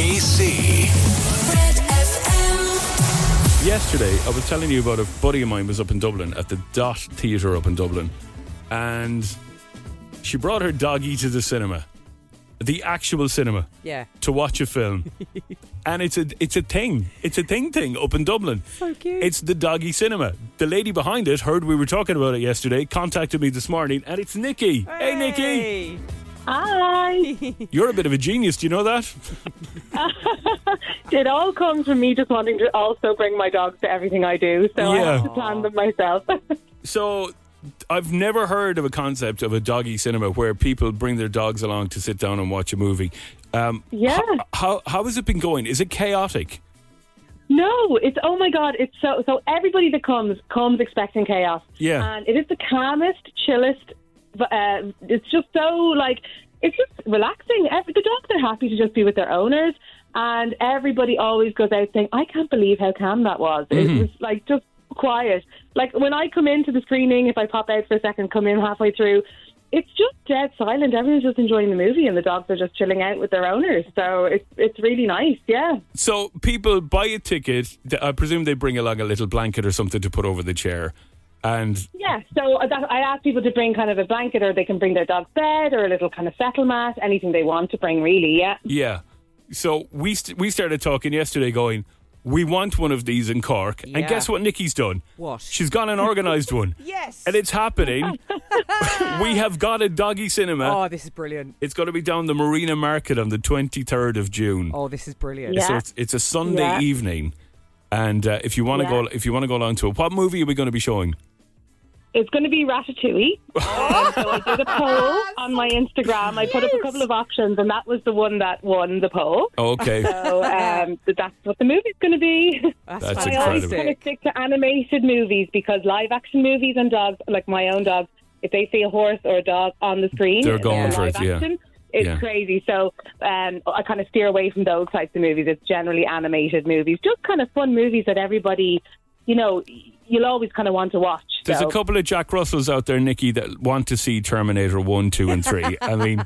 KC. Red FM. Yesterday, I was telling you about a buddy of mine was up in Dublin at the Dot Theatre up in Dublin, and she brought her doggy to the cinema, the actual cinema, to watch a film. And it's a thing. It's a thing up in Dublin. So cute. It's the doggy cinema. The lady behind it heard we were talking about it yesterday, contacted me this morning, and it's Nikki. Hey Nikki. Hi. You're a bit of a genius, do you know that? It all comes from me just wanting to also bring my dogs to everything I do, so I have to plan them myself. So, I've never heard of a concept of a doggy cinema where people bring their dogs along to sit down and watch a movie. How has it been going? Is it chaotic? No, it's, oh my God, it's so everybody that comes expecting chaos. Yeah. And it is the calmest, chillest, it's just so, it's just relaxing. The dogs are happy to just be with their owners, and everybody always goes out saying, I can't believe how calm that was. Mm-hmm. It was just quiet. When I come into the screening, if I pop out for a second, come in halfway through, it's just dead silent. Everyone's just enjoying the movie, and the dogs are just chilling out with their owners. So it's really nice, yeah. So people buy a ticket. I presume they bring along a little blanket or something to put over the chair. And yeah, so I ask people to bring kind of a blanket, or they can bring their dog's bed or a little kind of settle mat, anything they want to bring, really, yeah. Yeah. So we started talking yesterday going, we want one of these in Cork. Yeah. And guess what Nikki's done? What? She's gone and organised one. Yes. And it's happening. We have got a doggy cinema. Oh, this is brilliant. It's going to be down the Marina Market on the 23rd of June. Oh, this is brilliant. Yeah. So it's a Sunday evening. And if you want to go along to it, what movie are we going to be showing? It's going to be Ratatouille. So I did a poll on my Instagram. I put up a couple of options, and that was the one that won the poll. Oh, okay. So that's what the movie's going to be. That's I always incredible. kind of stick to animated movies, because live action movies and dogs, like my own dog, if they see a horse or a dog on the screen, They're going for live it, yeah. action, it's Yeah. crazy. So I kind of steer away from those types of movies. It's generally animated movies, just kind of fun movies that everybody, you'll always kind of want to watch. There's So. a couple of Jack Russells out there, Nikki, that want to see Terminator 1, 2 and 3. I mean...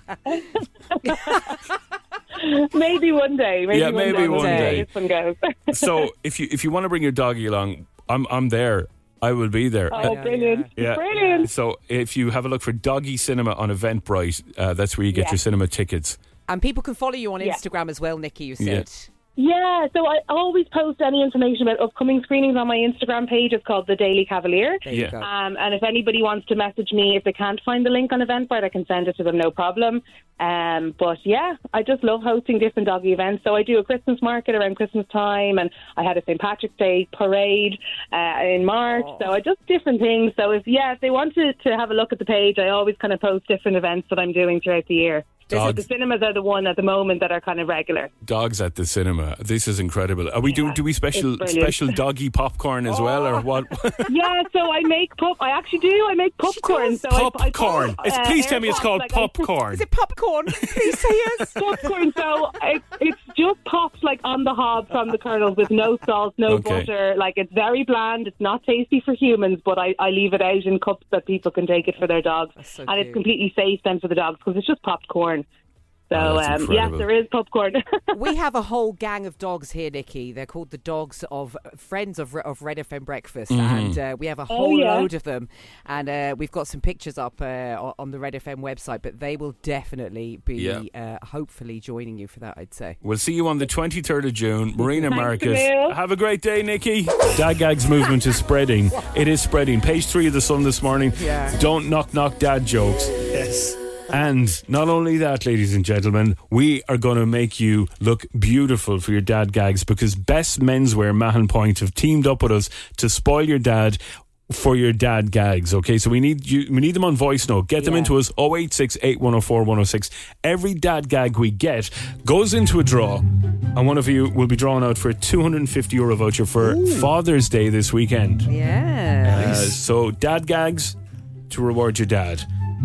Maybe one day. Maybe one day. This one goes. So if you want to bring your doggy along, I'm there. I will be there. Oh, brilliant. Yeah. Brilliant. So if you have a look for Doggy Cinema on Eventbrite, that's where you get your cinema tickets. And people can follow you on Instagram as well, Nikki, you said. Yeah, so I always post any information about upcoming screenings on my Instagram page. It's called The Daily Cavalier. There you go. And if anybody wants to message me, if they can't find the link on Eventbrite, I can send it to them, no problem. But yeah, I just love hosting different doggy events. So I do a Christmas market around Christmas time, and I had a St. Patrick's Day parade in March. So I just different things. So if they wanted to have a look at the page, I always kind of post different events that I'm doing throughout the year. The cinemas are the one at the moment that are kind of regular. Dogs at the cinema. This is incredible. Are we do we special doggy popcorn as well, or what? Yeah, so I make I actually do. I make popcorn. So popcorn. Please tell me it's called like popcorn. Is it popcorn? Please say yes. Popcorn. So it's just pops on the hob from the kernels with no salt, no butter. It's very bland. It's not tasty for humans, but I leave it out in cups that people can take it for their dogs. So and cute. it's completely safe then for the dogs, because it's just popped corn. So, yes, there is popcorn. We have a whole gang of dogs here, Nikki. They're called the dogs of friends of Red FM Breakfast. And we have a whole load of them. And we've got some pictures up on the Red FM website, but they will definitely be hopefully joining you for that, I'd say. We'll see you on the 23rd of June, Marina Thanks, Market. Emil. Have a great day, Nikki. Dad Gags movement is spreading. It is spreading. Page 3 of the Sun this morning. Yeah. Don't knock dad jokes. Yes. And not only that, ladies and gentlemen, we are going to make you look beautiful for your dad gags, because Best Menswear Mahon Point have teamed up with us to spoil your dad for your dad gags. Okay, so we need them on voice note. Get them into us, 086 8104 106. Every dad gag we get goes into a draw, and one of you will be drawn out for a €250 voucher for Father's Day this weekend. Yeah. So dad gags to reward your dad.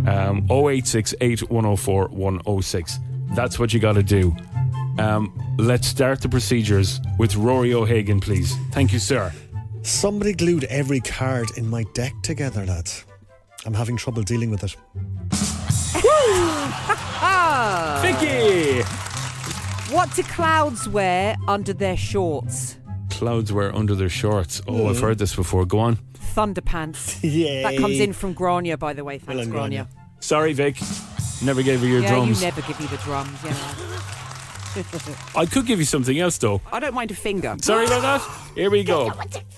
086 8104 106. That's what you got to do. Let's start the procedures with Rory O'Hagan, please. Thank you, sir. Somebody glued every card in my deck together, lads. I'm having trouble dealing with it. Vicky! What do clouds wear under their shorts? Clouds wear under their shorts. Oh, I've heard this before. Go on. Thunderpants. Yay. That comes in from Grania, by the way. Thanks, Well done, Grania. Sorry, Vic. Never gave you your Yeah, drums. you never give me the drums. Yeah. I could give you something else, though. I don't mind a finger. Sorry about that. Here we go.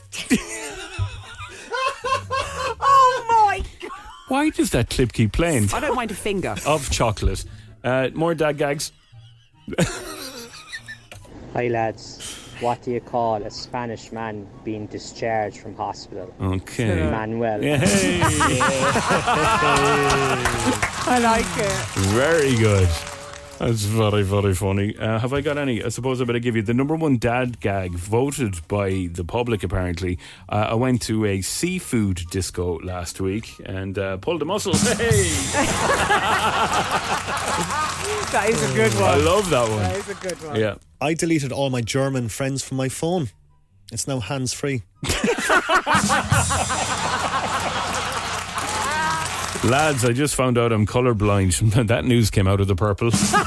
Oh my God! Why does that clip keep playing? I don't mind a finger. Of chocolate. More dad gags. Hi lads, what do you call a Spanish man being discharged from hospital? Okay. Manuel. Hey. I like it. Very good. That's very, very funny. Have I got any? I suppose I better give you the number one dad gag voted by the public, apparently. I went to a seafood disco last week and pulled a muscle. Hey! That is a good I one. love that one. That is a good one. Yeah. I deleted all my German friends from my phone. It's now hands-free. Lads, I just found out I'm colourblind. That news came out of the purple.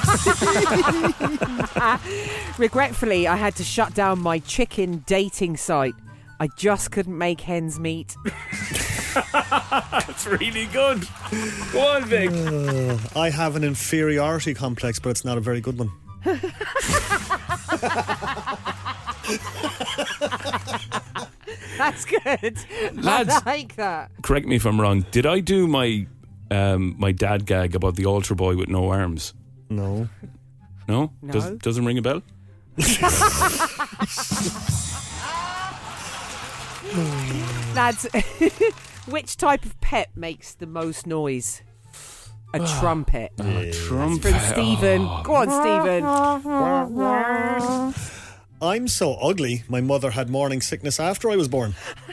Regretfully, I had to shut down my chicken dating site. I just couldn't make hens meet. That's really good. Go on, Vic. I have an inferiority complex, but it's not a very good one. That's good. Lads. I like that. Correct me if I'm wrong. Did I do my my dad gag about the altar boy with no arms? No. No? No. Doesn't ring a bell? Lads, which type of pet makes the most noise? A trumpet. Trumpet. From Stephen. Go on, Stephen. I'm so ugly, my mother had morning sickness after I was born.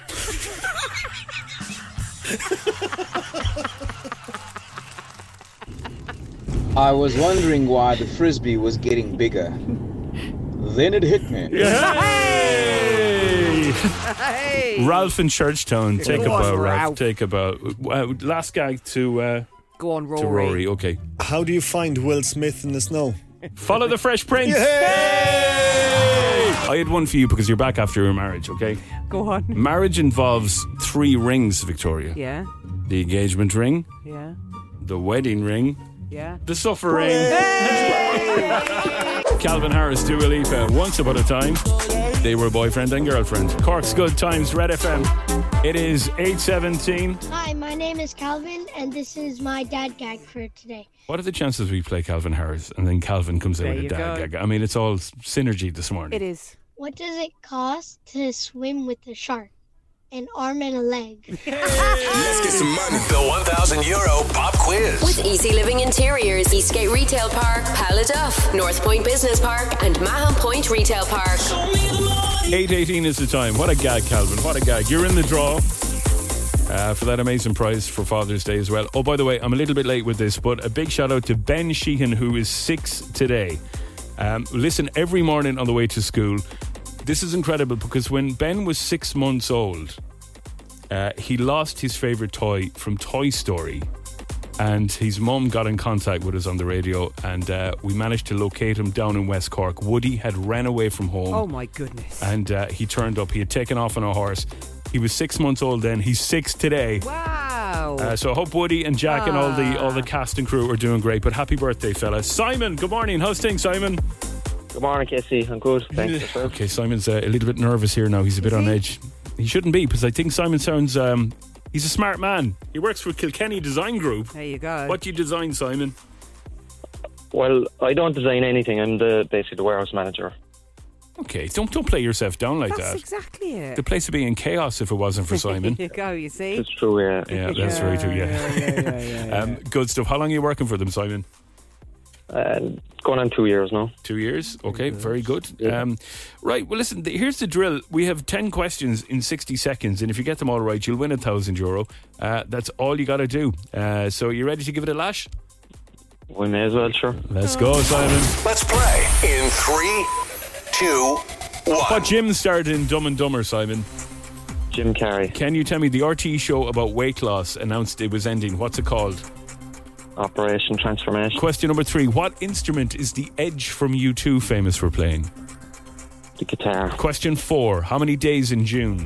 I was wondering why the frisbee was getting bigger. Then it hit me. Hey! Hey. Ralph in Churchtown. Take a Go on, bow, Ralph. Ralph. Take a bow. Last gag to Go on, Rory. Rory. Okay. How do you find Will Smith in the snow? Follow the Fresh Prince. I had one for you because you're back after your marriage, okay? Go on. Marriage involves 3 rings, Victoria. Yeah, The engagement ring, yeah, the wedding ring, yeah. the suffer ring. Calvin Harris, Dua Lipa, Once Upon a Time. They were boyfriend and girlfriend. Cork's Good Times, Red FM. It is 8:17. Hi, my name is Calvin, and this is my dad gag for today. What are the chances we play Calvin Harris and then Calvin comes in There with a you dad go. gag? I mean, it's all synergy this morning. It is. What does it cost to swim with a shark? An arm and a leg. Let's get some money. The €1,000 pop quiz. With Easy Living Interiors, Eastgate Retail Park, Paladuff, North Point Business Park, and Mahon Point Retail Park. 8:18 is the time. What a gag, Calvin. What a gag. You're in the draw for that amazing prize for Father's Day as well. Oh, by the way, I'm a little bit late with this, but a big shout out to Ben Sheehan, who is 6 today. Listen every morning on the way to school. This is incredible because when Ben was 6 months old, he lost his favourite toy from Toy Story. And his mum got in contact with us on the radio, and we managed to locate him down in West Cork. Woody had ran away from home. Oh my goodness. And he turned up. He had taken off on a horse. He was 6 months old then. He's 6 today. Wow. So I hope Woody and Jack and all the cast and crew are doing great. But happy birthday, fella. Simon, good morning. How's things, Simon? Good morning, Casey. I'm good. Thanks. Yourself? Okay, Simon's a little bit nervous here now. He's a bit on edge. He shouldn't be, because I think Simon sounds... he's a smart man. He works for Kilkenny Design Group. There you go. What do you design, Simon? Well, I don't design anything. I'm basically the warehouse manager. Okay, don't play yourself down like That's that. exactly it. The place would be in chaos if it wasn't for Simon. There you go, you see? It's true, yeah. Yeah, that's very true, yeah. Good stuff. How long are you working for them, Simon? Going on 2 years now. 2 years? Okay, very good. Yeah. Right, well, listen, here's the drill. We have 10 questions in 60 seconds, and if you get them all right, you'll win €1,000. That's all you got to do. So you ready to give it a lash? We may as well, sure. Let's go, Simon. Let's play in 3, 2, 1. What gym started in Dumb and Dumber, Simon? Jim Carrey. Can you tell me the RTE show about weight loss announced it was ending? What's it called? Operation Transformation. Question number 3. What instrument is the Edge from U2 famous for playing? The guitar. Question 4. How many days in June?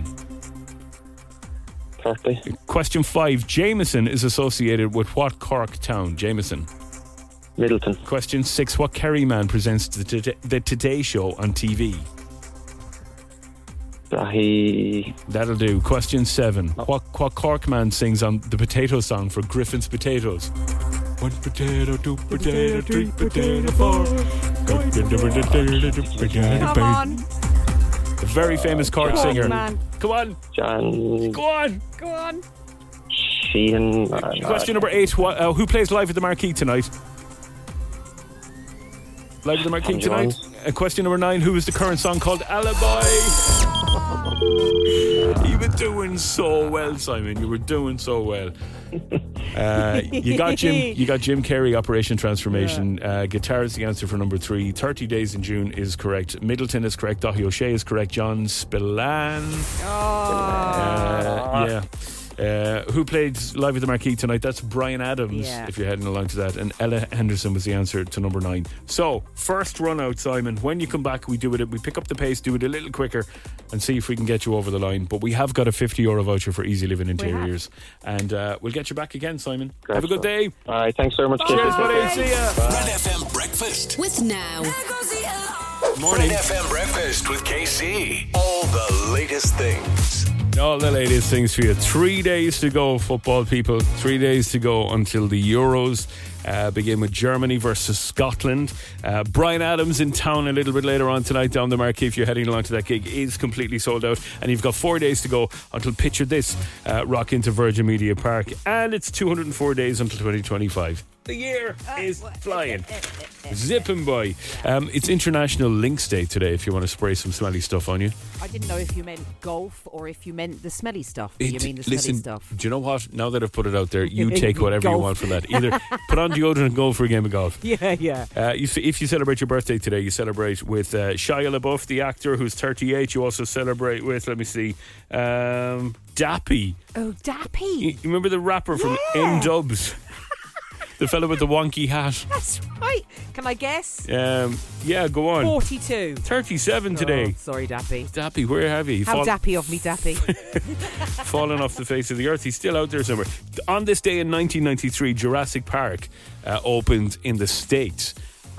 30. Question 5. Jameson is associated with what Cork town? Jameson. Middleton. Question 6. What Kerry man presents the Today Show on TV? That'll do. Question 7. What Cork man sings on the potato song for Griffin's Potatoes? 1 potato, 2 potato, 3 potato, 4. Come on. The very famous Cork singer. Man. Come on. John. Go on. Go on. Sheehan. Question number 8. Who plays Live at the Marquee tonight? Live at the Marquee tonight. Question number 9. Who is the current song called Alibi? You were doing so well, Simon. You were doing so well. You got Jim Carrey, Operation Transformation. Guitar is the answer for number 3. 30 days in June is correct. Middleton is correct. Daithí O'Shea is correct. John Spillane. Who played Live at the Marquee tonight? That's Bryan Adams, if you're heading along to that. And Ella Henderson was the answer to number 9. So, first run out, Simon. When you come back, we pick up the pace, do it a little quicker, and see if we can get you over the line. But we have got a €50 voucher for Easy Living Interiors. And we'll get you back again, Simon. Great. Have a good day. All right, thanks very much. Cheers, buddy. See ya. Red FM Breakfast. With Now. Morning. Red FM Breakfast with KC. All the latest things. All the latest things for you. 3 days to go, football people. 3 days to go until the Euros begin with Germany versus Scotland. Bryan Adams in town a little bit later on tonight down the Marquee. If you're heading along to that gig, is completely sold out. And you've got 4 days to go until Picture This rock into Virgin Media Park. And it's 204 days until 2025. The year is flying. Zipping by. It's International Lynx Day today if you want to spray some smelly stuff on you. I didn't know if you meant golf or if you meant the smelly stuff. You mean the smelly stuff? Do you know what? Now that I've put it out there, you take whatever you want from that. Either put on deodorant and go for a game of golf. Yeah. If you celebrate your birthday today, you celebrate with Shia LaBeouf, the actor who's 38. You also celebrate with, let me see, Dappy. Oh, Dappy. You remember the rapper from N-Dubs? The fellow with the wonky hat. That's right. Can I guess? Yeah, go on. 42. 37 today. Sorry, Dappy. Dappy, where have you? How dappy of me, Dappy. Fallen off the face of the earth. He's still out there somewhere. On this day in 1993, Jurassic Park opened in the States.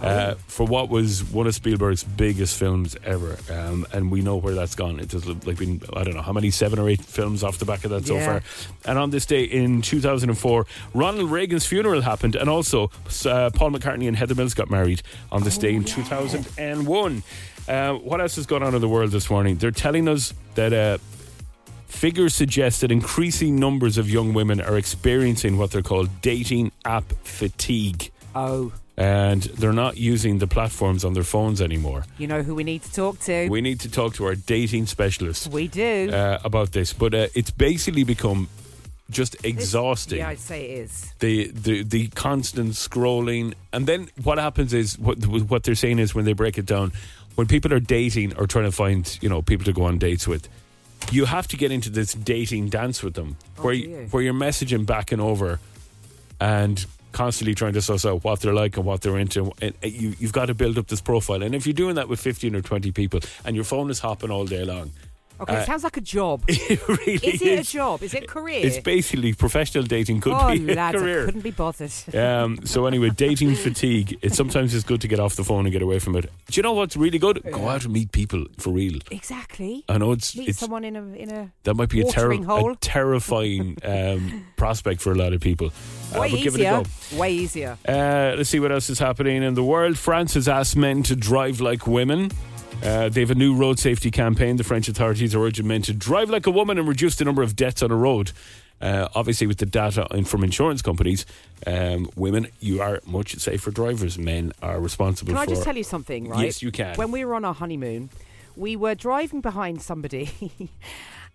For what was one of Spielberg's biggest films ever, and we know where that's gone. It has been, I don't know how many, 7 or 8 films off the back of that so far. And on this day in 2004, Ronald Reagan's funeral happened, and also Paul McCartney and Heather Mills got married on this day in 2001. What else has gone on in the world this morning? They're telling us that figures suggest that increasing numbers of young women are experiencing what they're called dating app fatigue. Oh. And they're not using the platforms on their phones anymore. You know who we need to talk to? We need to talk to our dating specialist. We do. About this. But it's basically become just exhausting. Yeah, I'd say it is. The constant scrolling. And then what happens is, what they're saying is, when they break it down, when people are dating or trying to find, people to go on dates with, you have to get into this dating dance with them, where you're messaging back and over and constantly trying to suss out what they're like and what they're into. And you've got to build up this profile. And if you're doing that with 15 or 20 people and your phone is hopping all day long, okay, it sounds like a job. It really is. Is it a job? Is it a career? It's basically professional dating could be lads, a career. I couldn't be bothered. So anyway, dating fatigue. Sometimes it's good to get off the phone and get away from it. Do you know what's really good? Go out and meet people for real. Exactly. I know meet someone in a that might be a terrifying prospect for a lot of people. Way but easier. Give it a go. Way easier. Let's see what else is happening in the world. France has asked men to drive like women. They have a new road safety campaign. The French authorities are urging men to drive like a woman and reduce the number of deaths on a road. Obviously, with the data from insurance companies, women, you are much safer drivers. Men are responsible for... Can I just tell you something, right? Yes, you can. When we were on our honeymoon, we were driving behind somebody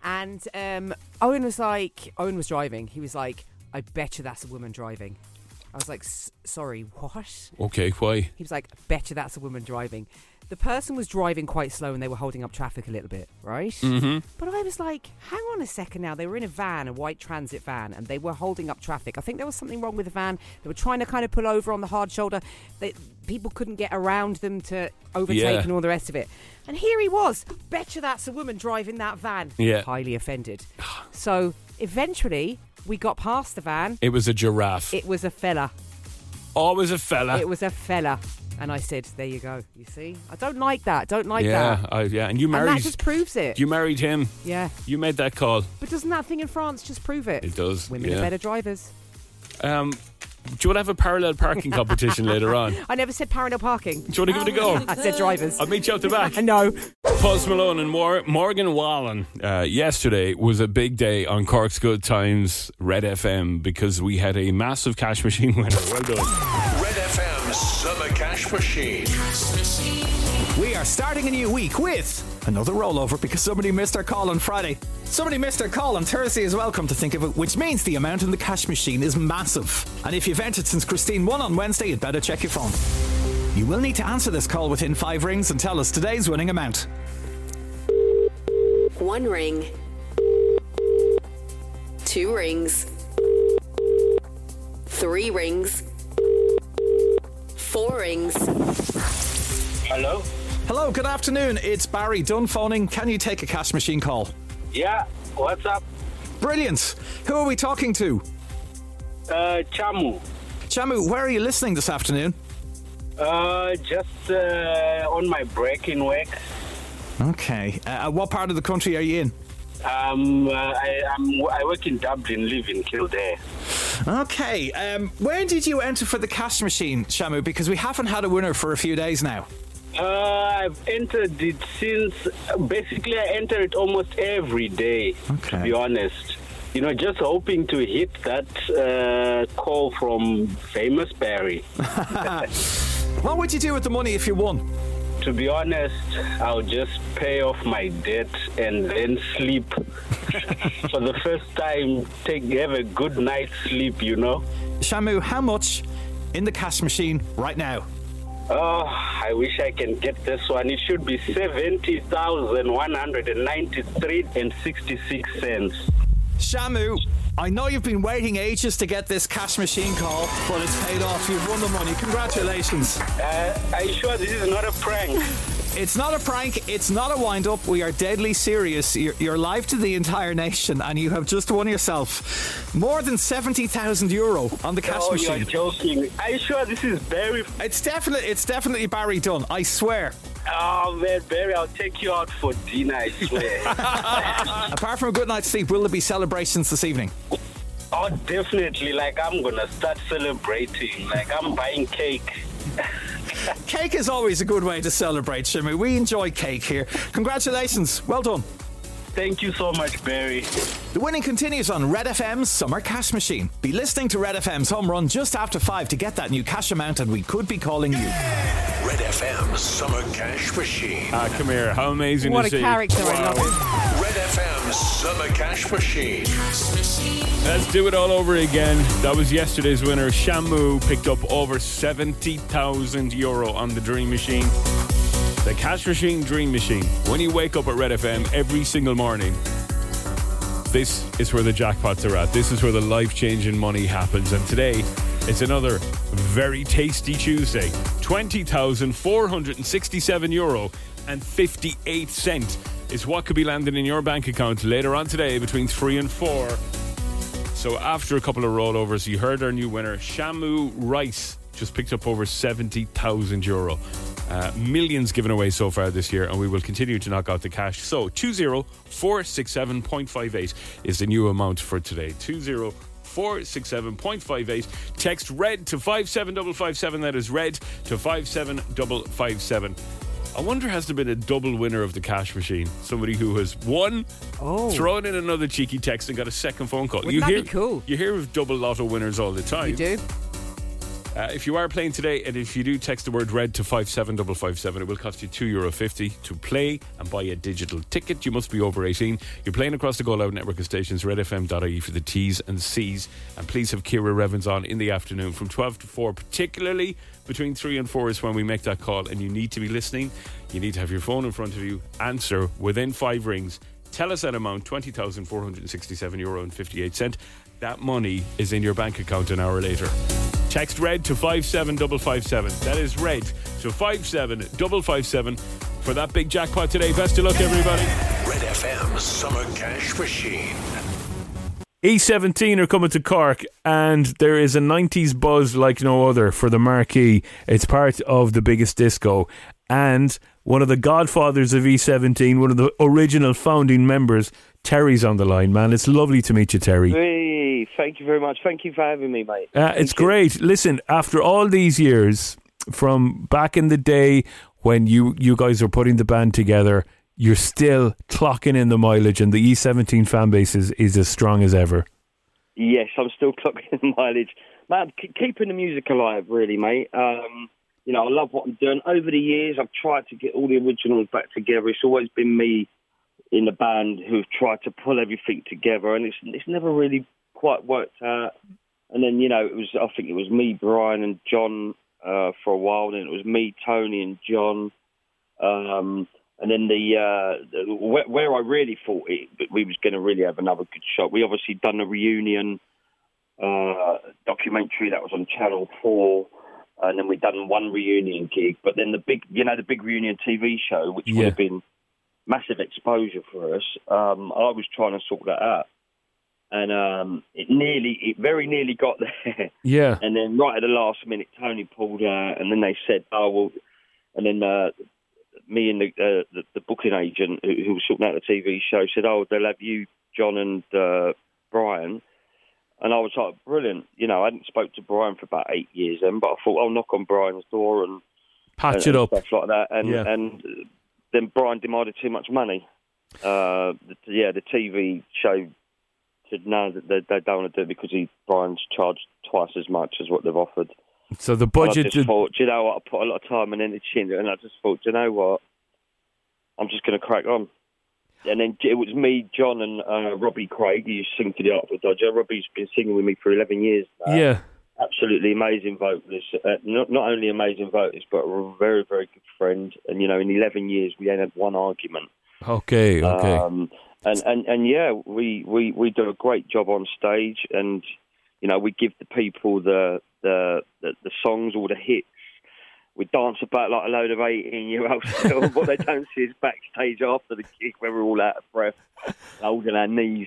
and Owen was driving. He was like, I bet you that's a woman driving. I was like, sorry, what? Okay, why? He was like, bet you that's a woman driving. The person was driving quite slow and they were holding up traffic a little bit, right? Mm-hmm. But I was like, hang on a second now. They were in a van, a white transit van, and they were holding up traffic. I think there was something wrong with the van. They were trying to kind of pull over on the hard shoulder. People couldn't get around them to overtake and all the rest of it. And here he was. Bet you that's a woman driving that van. Yeah. Highly offended. So eventually we got past the van. It was a giraffe. It was a fella. Always a fella. It was a fella. And I said, there you go. You see? I don't like that. Don't like that. Yeah. And you married... And that just proves it. You married him. Yeah. You made that call. But doesn't that thing in France just prove it? It does. Women are better drivers. Do you want to have a parallel parking competition later on? I never said parallel parking. Do you want to give it a go? I said drivers. I'll meet you out the back. No. Post Malone and Morgan Wallen. Yesterday was a big day on Cork's Good Times Red FM because we had a massive cash machine winner. Well done. Red FM's Summer Cash Machine. We are starting a new week with another rollover because somebody missed their call on Friday. Somebody missed their call on Thursday as well, come to think of it, which means the amount in the cash machine is massive. And if you've entered since Christine won on Wednesday, you'd better check your phone. You will need to answer this call within 5 rings and tell us today's winning amount. 1 ring. 2 rings. 3 rings. 4 rings. Hello? Hello, good afternoon. It's Barry Dunn phoning. Can you take a cash machine call? Yeah, what's up? Brilliant. Who are we talking to? Chamu. Chamu, where are you listening this afternoon? Just on my break in work. Okay. What part of the country are you in? I work in Dublin, live in Kildare. Okay. Where did you enter for the cash machine, Shamu? Because we haven't had a winner for a few days now. I've entered it since... Basically, I enter it almost every day, to be honest. You know, just hoping to hit that call from famous Barry. What would you do with the money if you won? To be honest, I'll just pay off my debt and then sleep. For the first time, have a good night's sleep, you know. Shamu, how much in the cash machine right now? Oh, I wish I can get this one. It should be 70,193.66. Shamu, I know you've been waiting ages to get this cash machine call, but it's paid off. You've won the money. Congratulations. Are you sure this is not a prank? It's not a prank. It's not a wind-up. We are deadly serious. You're live to the entire nation, and you have just won yourself more than €70,000 on the cash machine. Oh, you're joking. Are you sure this is Barry? It's definitely Barry Dunn. I swear. Oh, man, Barry, I'll take you out for dinner, I swear. Apart from a good night's sleep, will there be celebrations this evening? Oh, definitely. Like, I'm going to start celebrating. Like, I'm buying cake. Cake is always a good way to celebrate, Shimmy. We enjoy cake here. Congratulations. Well done. Thank you so much, Barry. The winning continues on Red FM's Summer Cash Machine. Be listening to Red FM's Home Run just after 5 to get that new cash amount, and we could be calling you. Red FM's Summer Cash Machine. Come here. How amazing what is it? What a character. Wow. I love it. Red FM's Summer Cash Machine. Let's do it all over again. That was yesterday's winner. Shamu picked up over €70,000 on the Dream Machine. The Cash Machine Dream Machine. When you wake up at Red FM every single morning, this is where the jackpots are at. This is where the life-changing money happens. And today, it's another very tasty Tuesday. €20,467.58 is what could be landing in your bank account later on today between 3 and 4. So after a couple of rollovers, you heard our new winner, Shamu Rice, just picked up over €70,000. Millions given away so far this year, and we will continue to knock out the cash. So 20467.58 is the new amount for today. 20467.58. Text RED to 57557. That is RED to 57557. I wonder, has there been a double winner of the cash machine? Somebody who has won, thrown in another cheeky text and got a second phone call. Wouldn't that be cool? You hear of double lotto winners all the time. You do? If you are playing today, and if you do text the word red to 57557, it will cost you €2.50 to play and buy a digital ticket. You must be over 18. You're playing across the Go Loud network of stations, redfm.ie for the T's and C's. And please have Ciara Revens on in the afternoon from 12 to 4, particularly between 3 and 4 is when we make that call, and you need to be listening. You need to have your phone in front of you. Answer within 5 rings. Tell us that amount, €20,467.58. That money is in your bank account an hour later. Text red to 57557. That is red to 57557 for that big jackpot today. Best of luck, everybody. Red FM Summer Cash Machine. E17 are coming to Cork, and there is a 90s buzz like no other for the marquee. It's part of the biggest disco, and one of the godfathers of E17, one of the original founding members, Terry's on the line, man. It's lovely to meet you, Terry. Hey, thank you very much. Thank you for having me, mate. It's great. Listen, after all these years, from back in the day when you guys were putting the band together, you're still clocking in the mileage, and the E17 fan base is as strong as ever. Yes, I'm still clocking in the mileage. Man, keeping the music alive, really, mate. You know, I love what I'm doing. Over the years, I've tried to get all the originals back together. It's always been me in the band who've tried to pull everything together, and it's never really quite worked out. And then, you know, I think it was me, Brian and John for a while, then it was me, Tony and John. And then where I really thought we was going to really have another good shot, we obviously done a reunion documentary that was on Channel 4, and then we done one reunion gig. But then the big reunion TV show, which would have been massive exposure for us, I was trying to sort that out. And it very nearly got there. Yeah. And then right at the last minute, Tony pulled out, and then they said, "Oh well," and then me and the booking agent who was sorting out the TV show said, "Oh, they'll have you, John and Brian." And I was like, brilliant. You know, I hadn't spoke to Brian for about 8 years then, but I thought I'll knock on Brian's door and patch it up, stuff like that. And then Brian demanded too much money. The TV show said no, that they don't want to do it because Brian's charged twice as much as what they've offered. So the budget... I just thought, do you know what, I put a lot of time and energy into it, and I just thought, do you know what, I'm just going to crack on. And then it was me, John, and Robbie Craig, who used to sing to the Artful Dodger. Robbie's been singing with me for 11 years now. Yeah. Absolutely amazing vocalist. Not only amazing vocalist, but a very, very good friend. And, you know, in 11 years, we ain't had one argument. Okay. And yeah, we do a great job on stage, and, you know, we give the people the songs, all the hits. We dance about like a load of 18-year-olds still. What they don't see is backstage after the gig where we're all out of breath, holding our knees.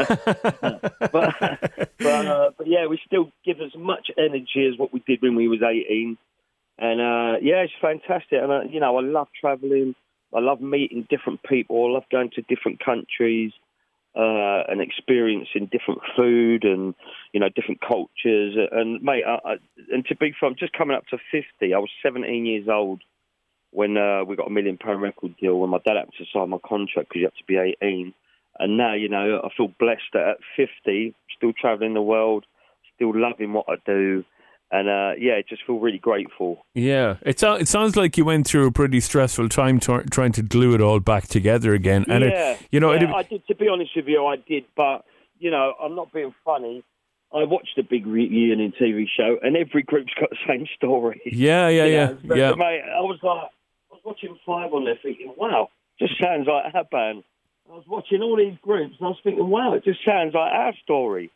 but yeah, we still give as much energy as what we did when we was 18. And yeah, it's fantastic. And you know, I love travelling. I love meeting different people. I love going to different countries and experiencing different food and, you know, different cultures. And, mate, and to be fair, I'm just coming up to 50. I was 17 years old when we got a £1 million record deal when my dad happened to sign my contract because you have to be 18. And now, you know, I feel blessed that at 50, still travelling the world, still loving what I do. And, yeah, just feel really grateful. Yeah. It sounds like you went through a pretty stressful time trying to glue it all back together again. And I did. To be honest with you, I did. But, you know, I'm not being funny. I watched the big reunion TV show, and every group's got the same story. Yeah. But, mate, I was watching Five on there thinking, wow, just sounds like our band. I was watching all these groups, and I was thinking, wow, it just sounds like our story.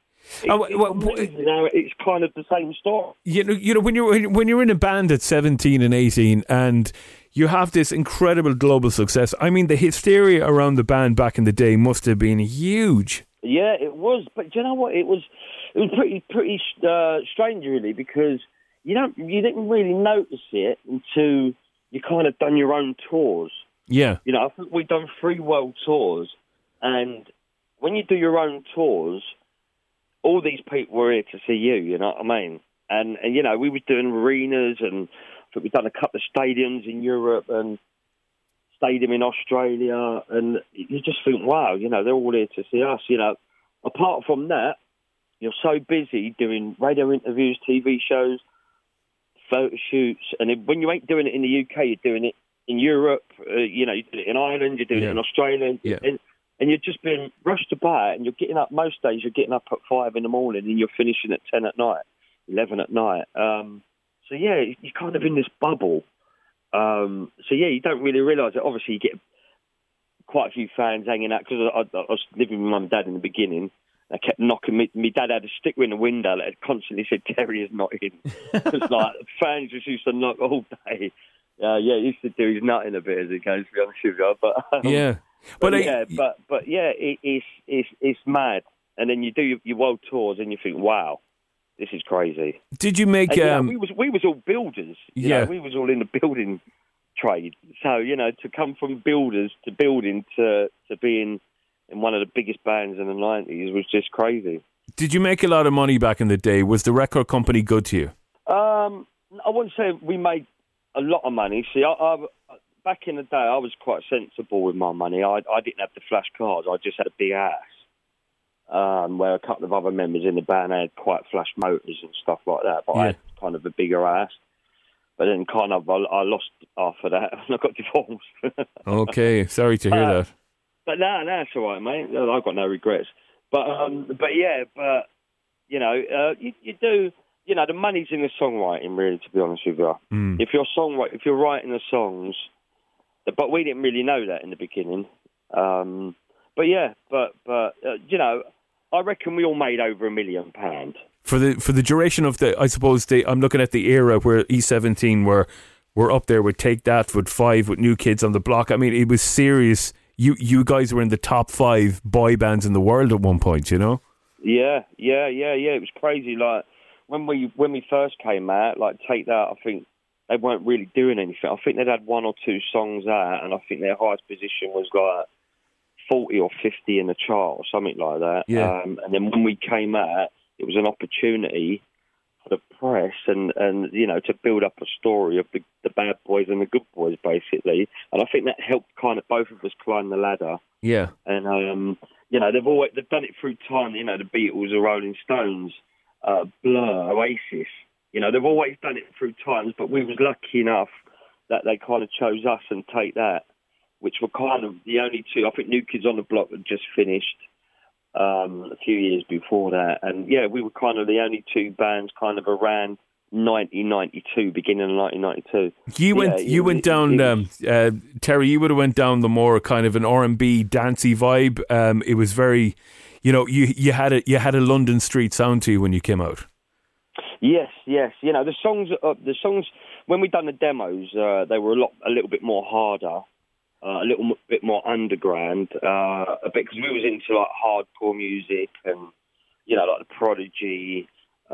It's kind of the same story. You know, when you're in a band at 17 and 18 and you have this incredible global success, I mean, the hysteria around the band back in the day must have been huge. Yeah, it was. But do you know what? It was pretty strange, really, because you didn't really notice it until you kind of done your own tours. Yeah. You know, I think we've done 3 world tours, and when you do your own tours, all these people were here to see you, you know what I mean? And you know, we were doing arenas, and I think we've done a couple of stadiums in Europe and stadium in Australia, and you just think, wow, you know, they're all here to see us, you know. Apart from that, you're so busy doing radio interviews, TV shows, photo shoots. And then when you ain't doing it in the UK, you're doing it in Europe. You know, you do it in Ireland, you're doing it in Australia. Yeah. And you're just being rushed about, and you're getting up, most days you're getting up at 5 in the morning and you're finishing at 10 at night, 11 at night. So, yeah, you're kind of in this bubble. So, yeah, you don't really realise it. Obviously, you get quite a few fans hanging out, because I was living with mum and dad in the beginning. They kept knocking me. My dad had a sticker in the window that constantly said, "Terry is not in." It's like fans just used to knock all day. Yeah, he used to do his nutting a bit as it goes, to be honest with you. But it's mad. And then you do your world tours and you think, wow, this is crazy. Did you make? And, we was all builders. You know, we was all in the building trade. So, you know, to come from builders to building to being in one of the biggest bands in the 90s was just crazy. Did you make a lot of money back in the day? Was the record company good to you? I wouldn't say we made a lot of money. See, I back in the day, I was quite sensible with my money. I didn't have the flash cars. I just had a big ass. Where a couple of other members in the band had quite flash motors and stuff like that. But I had kind of a bigger ass. But then kind of I lost after that and I got divorced. Okay, sorry to hear that. But no, it's all right, mate. I've got no regrets. But you know, you do. You know, the money's in the songwriting, really, to be honest with you. If you're writing the songs, but we didn't really know that in the beginning. But you know, I reckon we all made over £1 million. For the duration of the, I suppose I'm looking at the era where E17 were up there with Take That, with Five, with New Kids on the Block. I mean, it was serious. You guys were in the top 5 boy bands in the world at one point, you know? Yeah. It was crazy. Like when we first came out, like Take That, I think they weren't really doing anything. I think they'd had 1 or 2 songs out, and I think their highest position was like 40 or 50 in the chart or something like that. Yeah. And then when we came out, it was an opportunity for the press and you know, to build up a story of the bad boys and the good boys, basically. And I think that helped kind of both of us climb the ladder. Yeah. And you know, they've done it through time. You know, the Beatles, the Rolling Stones, Blur, Oasis. You know, they've always done it through times, but we was lucky enough that they kind of chose us and Take That, which were kind of the only two. I think New Kids on the Block had just finished a few years before that. And, yeah, we were kind of the only 2 bands kind of around 1992, beginning of 1992. You went down, Terry, you would have went down the more kind of an R&B dancey vibe. It was very, you know, you had a London street sound to you when you came out. Yes. You know, the songs when we done the demos, they were a little bit more harder. A little bit more underground, a bit, because we was into like hardcore music and, you know, like the Prodigy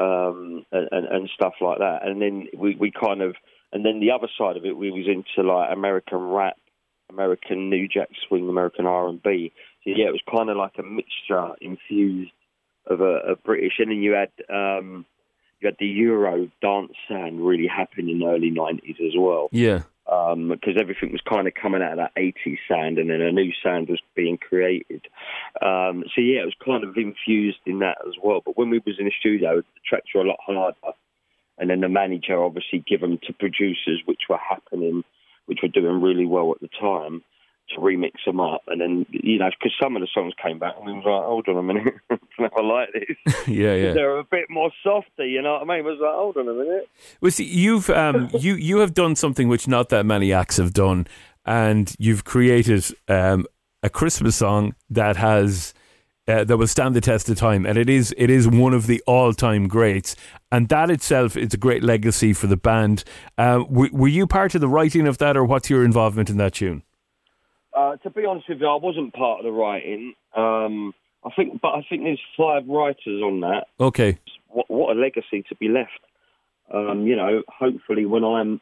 and stuff like that. And then we kind of, and then the other side of it, we was into like American rap, American New Jack Swing, American R&B. So yeah, it was kind of like a mixture infused of a British, and then you had the Euro dance sound really happening in the early 90s as well. Yeah. Because everything was kind of coming out of that 80s sound, and then a new sound was being created. So yeah, it was kind of infused in that as well. But when we was in the studio, the tracks were a lot harder. And then the manager obviously give them to producers, which were doing really well at the time, to remix them up. And then, you know, because some of the songs came back and we was like, hold on a minute, I like this. Yeah. They're a bit more softer, you know what I mean? It was like, hold on a minute. Well, see, you've you have done something which not that many acts have done, and you've created a Christmas song that has that will stand the test of time, and it is one of the all-time greats, and that itself is a great legacy for the band. Were you part of the writing of that, or what's your involvement in that tune? To be honest with you, I wasn't part of the writing. I think there's 5 writers on that. Okay. What a legacy to be left. You know, hopefully when I'm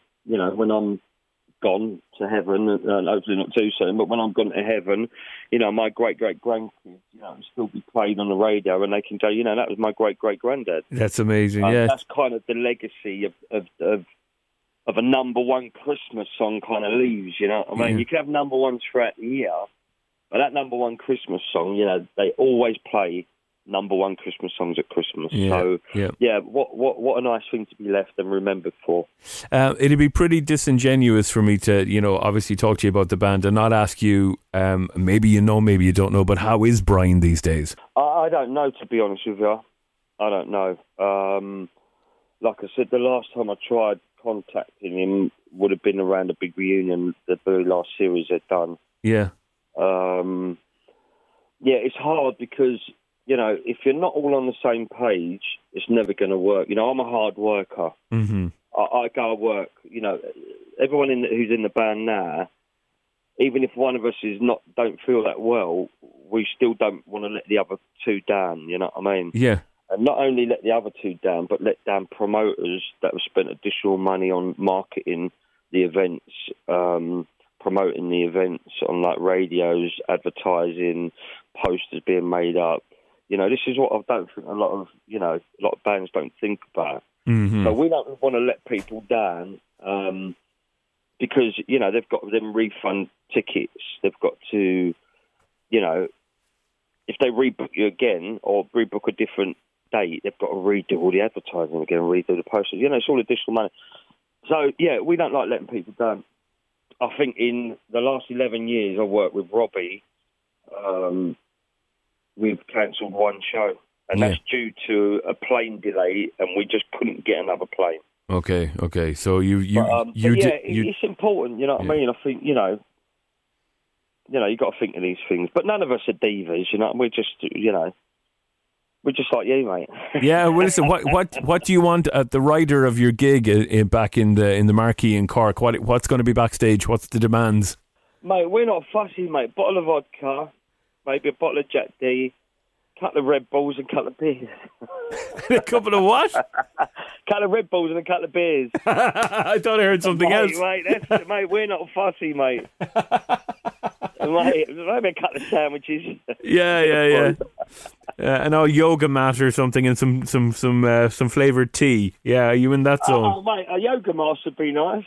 gone to heaven, hopefully not too soon, but when I'm gone to heaven, you know, my great-great-grandkids, you know, still be played on the radio, and they can go, you know, that was my great-great-granddad. That's amazing, yeah. That's kind of the legacy of a number one Christmas song kind of leaves, you know what I mean? Yeah. You can have number ones throughout the year, but that number one Christmas song, you know, they always play number one Christmas songs at Christmas. Yeah, so, yeah. What a nice thing to be left and remembered for. It'd be pretty disingenuous for me to, obviously talk to you about the band and not ask you, maybe you know, maybe you don't know, but how is Brian these days? I don't know, to be honest with you. I don't know. Like I said, the last time I tried contacting him would have been around a big reunion, the very last series they'd done. Yeah. It's hard because, if you're not all on the same page, it's never going to work. I'm a hard worker. Mm-hmm. I go to work. Everyone who's in the band now, even if one of us don't feel that well, we still don't want to let the other two down. You know what I mean? Yeah. And not only let the other two down, but let down promoters that have spent additional money on marketing the events, promoting the events on like radios, advertising, posters being made up. This is what I don't think a lot of bands don't think about. Mm-hmm. So we don't want to let people down because, they've got them refund tickets. They've got to, if they rebook you again or rebook a different date, they've got to redo all the advertising again, redo the posters. It's all additional money. So, we don't like letting people down. I think in the last 11 years I've worked with Robbie, we've cancelled one show. And that's due to a plane delay, and we just couldn't get another plane. Okay. So it's important, you know what I mean? I think, you got to think of these things. But none of us are divas, we're just, we're just like you, mate. Yeah, well, listen, what do you want at the rider of your gig back in the Marquee in Cork? What's going to be backstage? What's the demands? Mate, we're not fussy, mate. Bottle of vodka, maybe a bottle of Jack D, couple of Red Bulls and a couple of beers. A couple of what? Couple of Red Bulls and a couple of beers. I thought I heard something else. Mate, we're not fussy, mate. Mate, maybe a couple of sandwiches. Yeah. An old yoga mat or something and some flavoured tea. Yeah, are you in that zone? Oh, mate, a yoga mask would be nice.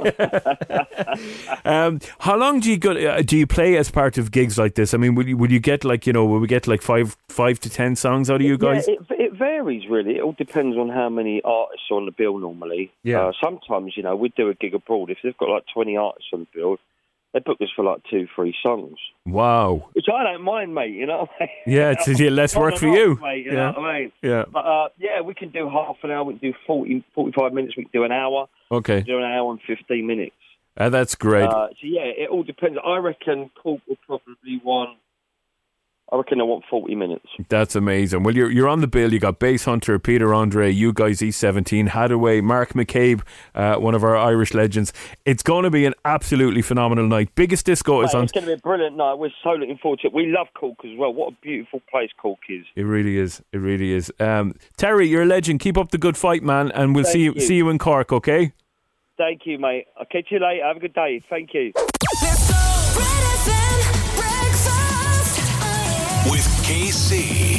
How long do you play as part of gigs like this? I mean, will you get will we get like five to 10 songs out of you guys? Yeah, it varies really. It all depends on how many artists are on the bill normally. Yeah. Sometimes, we do a gig abroad. If they've got like 20 artists on the bill, they book us for like 2-3 songs. Wow. Which I don't mind, mate, you know what I mean? Yeah, it's less work for you. Mate, you know what I mean? Yeah. But, we can do half an hour, we can do 45 minutes, we can do an hour. Okay. We can do an hour and 15 minutes. That's great. It all depends. I reckon Cork will probably want... I reckon I want 40 minutes. That's amazing. Well, you're on the bill. You got Bass Hunter, Peter Andre, you guys, E17, Hadaway, Mark McCabe, one of our Irish legends. It's going to be an absolutely phenomenal night. Biggest Disco is on. It's going to be a brilliant night. We're so looking forward to it. We love Cork as well. What a beautiful place Cork is. It really is. It really is. Terry, you're a legend. Keep up the good fight, man, and we'll see you in Cork. Okay. Thank you, mate. I'll catch you later. Have a good day. Thank you. With KC.